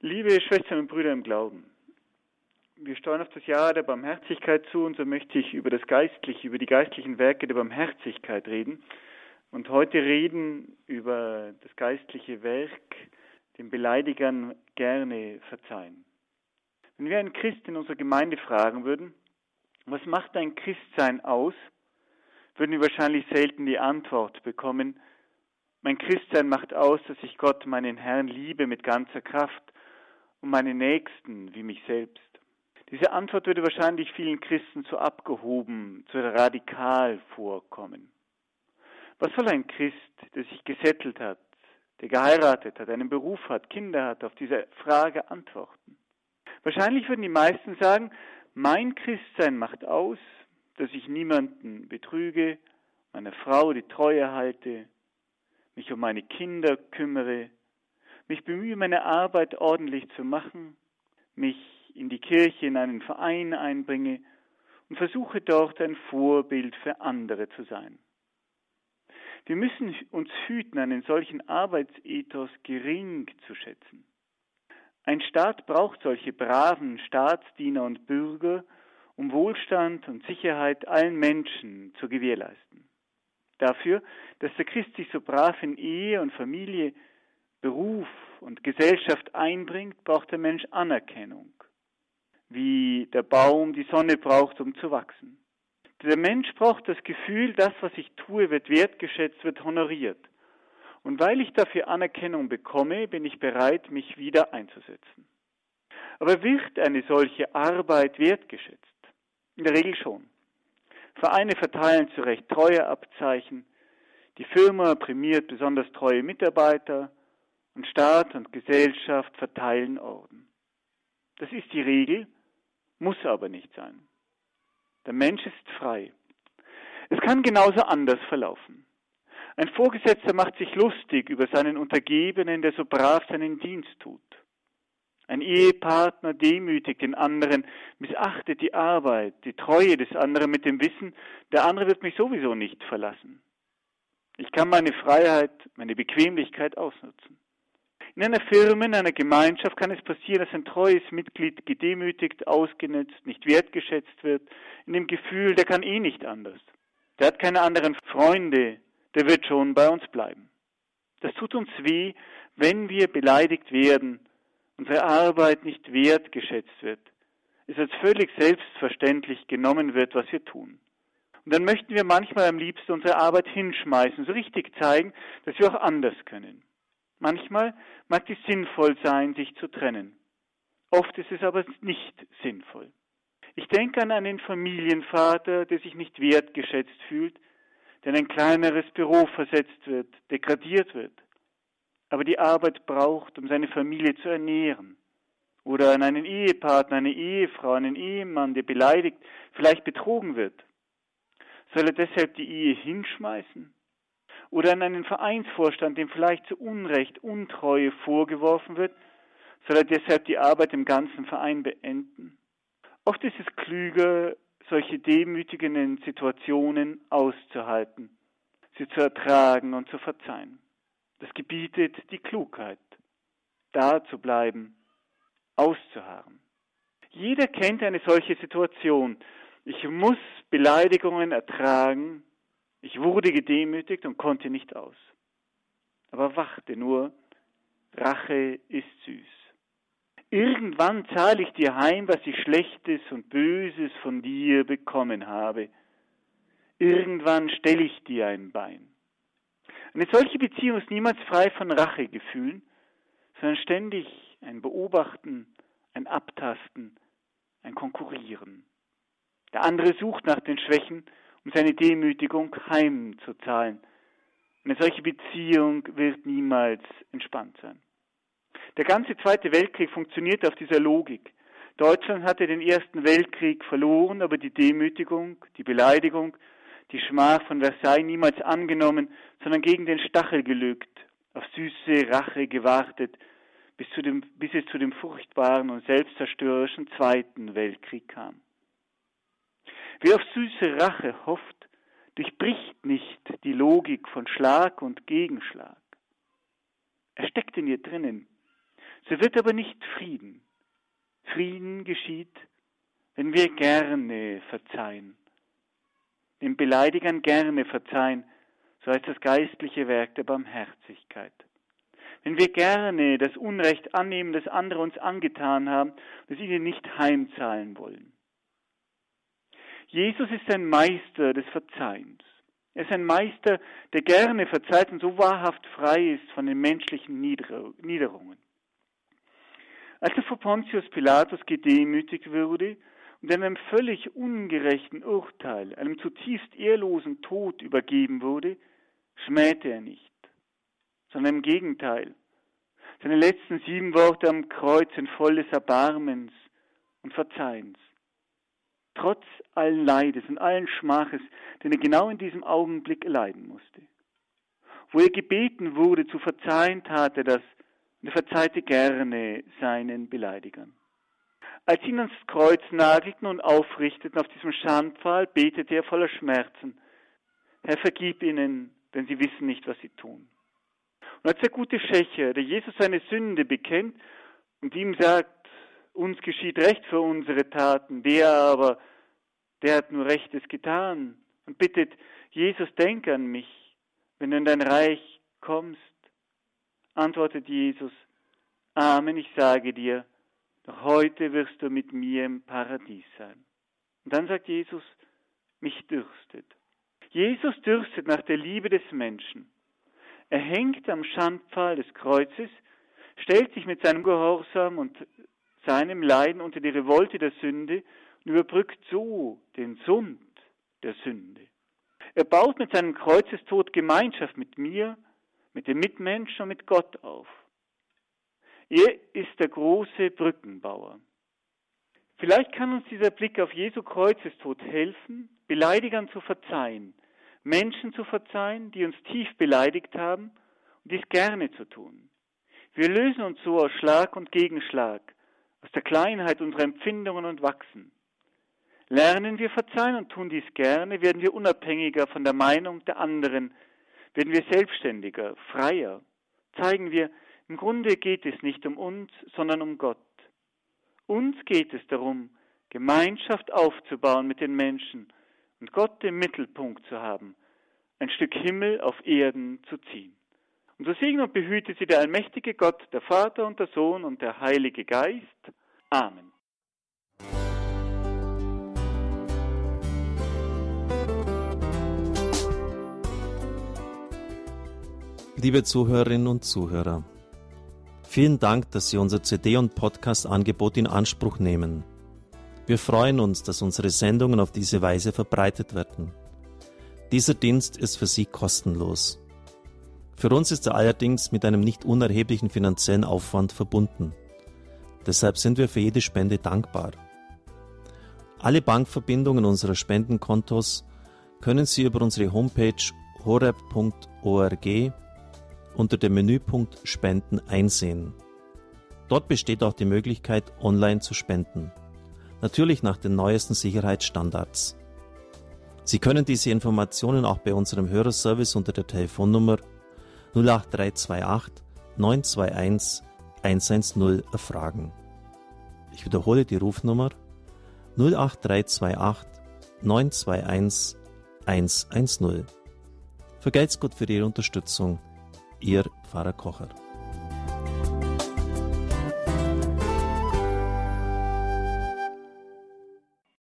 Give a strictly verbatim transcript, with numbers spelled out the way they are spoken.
Liebe Schwestern und Brüder im Glauben, wir steuern auf das Jahr der Barmherzigkeit zu und so möchte ich über das Geistliche, über die geistlichen Werke der Barmherzigkeit reden und heute reden über das geistliche Werk, den Beleidigern gerne verzeihen. Wenn wir einen Christ in unserer Gemeinde fragen würden, was macht ein Christsein aus, würden wir wahrscheinlich selten die Antwort bekommen, mein Christsein macht aus, dass ich Gott, meinen Herrn, liebe mit ganzer Kraft und meine Nächsten wie mich selbst. Diese Antwort würde wahrscheinlich vielen Christen zu abgehoben, zu radikal vorkommen. Was soll ein Christ, der sich gesettelt hat, der geheiratet hat, einen Beruf hat, Kinder hat, auf diese Frage antworten? Wahrscheinlich würden die meisten sagen, mein Christsein macht aus, dass ich niemanden betrüge, meiner Frau die Treue halte, mich um meine Kinder kümmere, mich bemühe, meine Arbeit ordentlich zu machen, mich in die Kirche, in einen Verein einbringe und versuche dort ein Vorbild für andere zu sein. Wir müssen uns hüten, einen solchen Arbeitsethos gering zu schätzen. Ein Staat braucht solche braven Staatsdiener und Bürger, um Wohlstand und Sicherheit allen Menschen zu gewährleisten. Dafür, dass der Christ sich so brav in Ehe und Familie, Beruf und Gesellschaft einbringt, braucht der Mensch Anerkennung, wie der Baum die Sonne braucht, um zu wachsen. Der Mensch braucht das Gefühl, das, was ich tue, wird wertgeschätzt, wird honoriert. Und weil ich dafür Anerkennung bekomme, bin ich bereit, mich wieder einzusetzen. Aber wird eine solche Arbeit wertgeschätzt? In der Regel schon. Vereine verteilen zu Recht Treueabzeichen, die Firma prämiert besonders treue Mitarbeiter und Staat und Gesellschaft verteilen Orden. Das ist die Regel, muss aber nicht sein. Der Mensch ist frei. Es kann genauso anders verlaufen. Ein Vorgesetzter macht sich lustig über seinen Untergebenen, der so brav seinen Dienst tut. Ein Ehepartner demütigt den anderen, missachtet die Arbeit, die Treue des anderen mit dem Wissen, der andere wird mich sowieso nicht verlassen. Ich kann meine Freiheit, meine Bequemlichkeit ausnutzen. In einer Firma, in einer Gemeinschaft kann es passieren, dass ein treues Mitglied gedemütigt, ausgenutzt, nicht wertgeschätzt wird, in dem Gefühl, der kann eh nicht anders. Der hat keine anderen Freunde, der wird schon bei uns bleiben. Das tut uns weh, wenn wir beleidigt werden, unsere Arbeit nicht wertgeschätzt wird, es als völlig selbstverständlich genommen wird, was wir tun. Und dann möchten wir manchmal am liebsten unsere Arbeit hinschmeißen, so richtig zeigen, dass wir auch anders können. Manchmal mag es sinnvoll sein, sich zu trennen. Oft ist es aber nicht sinnvoll. Ich denke an einen Familienvater, der sich nicht wertgeschätzt fühlt, der in ein kleineres Büro versetzt wird, degradiert wird, aber die Arbeit braucht, um seine Familie zu ernähren. Oder an einen Ehepartner, eine Ehefrau, einen Ehemann, der beleidigt, vielleicht betrogen wird. Soll er deshalb die Ehe hinschmeißen? Oder an einen Vereinsvorstand, dem vielleicht zu Unrecht Untreue vorgeworfen wird, soll er deshalb die Arbeit im ganzen Verein beenden? Oft ist es klüger, solche demütigenden Situationen auszuhalten, sie zu ertragen und zu verzeihen. Das gebietet die Klugheit, da zu bleiben, auszuharren. Jeder kennt eine solche Situation. Ich muss Beleidigungen ertragen, ich wurde gedemütigt und konnte nicht aus. Aber warte nur, Rache ist süß. Irgendwann zahle ich dir heim, was ich Schlechtes und Böses von dir bekommen habe. Irgendwann stelle ich dir ein Bein. Eine solche Beziehung ist niemals frei von Rachegefühlen, sondern ständig ein Beobachten, ein Abtasten, ein Konkurrieren. Der andere sucht nach den Schwächen, um seine Demütigung heimzuzahlen. Eine solche Beziehung wird niemals entspannt sein. Der ganze Zweite Weltkrieg funktioniert auf dieser Logik. Deutschland hatte den Ersten Weltkrieg verloren, aber die Demütigung, die Beleidigung, die Schmach von Versailles niemals angenommen, sondern gegen den Stachel gelückt, auf süße Rache gewartet, bis, zu dem, bis es zu dem furchtbaren und selbstzerstörerischen Zweiten Weltkrieg kam. Wer auf süße Rache hofft, durchbricht nicht die Logik von Schlag und Gegenschlag. Er steckt in ihr drinnen. So wird aber nicht Frieden. Frieden geschieht, wenn wir gerne verzeihen. Den Beleidigern gerne verzeihen, so heißt das geistliche Werk der Barmherzigkeit. Wenn wir gerne das Unrecht annehmen, das andere uns angetan haben, das ihnen nicht heimzahlen wollen. Jesus ist ein Meister des Verzeihens. Er ist ein Meister, der gerne verzeiht und so wahrhaft frei ist von den menschlichen Niederungen. Als er vor Pontius Pilatus gedemütigt wurde und einem völlig ungerechten Urteil, einem zutiefst ehrlosen Tod übergeben wurde, schmähte er nicht, sondern im Gegenteil. Seine letzten sieben Worte am Kreuz sind voll des Erbarmens und Verzeihens. Trotz allen Leides und allen Schmaches, den er genau in diesem Augenblick erleiden musste. Wo er gebeten wurde zu verzeihen, tat er das und er verzeihte gerne seinen Beleidigern. Als sie ihn ans Kreuz nagelten und aufrichteten auf diesem Schandpfahl, betete er voller Schmerzen: Herr, vergib ihnen, denn sie wissen nicht, was sie tun. Und als der gute Schächer, der Jesus seine Sünde bekennt und ihm sagt, uns geschieht Recht für unsere Taten, der aber, der hat nur Rechtes getan und bittet, Jesus, denk an mich, wenn du in dein Reich kommst, antwortet Jesus, Amen, ich sage dir, doch heute wirst du mit mir im Paradies sein. Und dann sagt Jesus, mich dürstet. Jesus dürstet nach der Liebe des Menschen. Er hängt am Schandpfahl des Kreuzes, stellt sich mit seinem Gehorsam und seinem Leiden unter die Revolte der Sünde und überbrückt so den Sund der Sünde. Er baut mit seinem Kreuzestod Gemeinschaft mit mir, mit den Mitmenschen und mit Gott auf. Er ist der große Brückenbauer. Vielleicht kann uns dieser Blick auf Jesu Kreuzestod helfen, Beleidigern zu verzeihen, Menschen zu verzeihen, die uns tief beleidigt haben und dies gerne zu tun. Wir lösen uns so aus Schlag und Gegenschlag, aus der Kleinheit unserer Empfindungen und wachsen. Lernen wir verzeihen und tun dies gerne, werden wir unabhängiger von der Meinung der anderen, werden wir selbstständiger, freier, zeigen wir, im Grunde geht es nicht um uns, sondern um Gott. Uns geht es darum, Gemeinschaft aufzubauen mit den Menschen und Gott im Mittelpunkt zu haben, ein Stück Himmel auf Erden zu ziehen. Und so segne und behüte sie der allmächtige Gott, der Vater und der Sohn und der Heilige Geist. Amen. Liebe Zuhörerinnen und Zuhörer, vielen Dank, dass Sie unser C D- und Podcast-Angebot in Anspruch nehmen. Wir freuen uns, dass unsere Sendungen auf diese Weise verbreitet werden. Dieser Dienst ist für Sie kostenlos. Für uns ist er allerdings mit einem nicht unerheblichen finanziellen Aufwand verbunden. Deshalb sind wir für jede Spende dankbar. Alle Bankverbindungen unserer Spendenkontos können Sie über unsere Homepage horeb punkt org unter dem Menüpunkt Spenden einsehen. Dort besteht auch die Möglichkeit, online zu spenden. Natürlich nach den neuesten Sicherheitsstandards. Sie können diese Informationen auch bei unserem Hörerservice unter der Telefonnummer null acht drei zwei acht neun zwei eins eins eins null erfragen. Ich wiederhole die Rufnummer null acht drei zwei acht neun zwei eins eins eins null. Vergelt's Gott für Ihre Unterstützung. Ihr Pfarrer Kocher.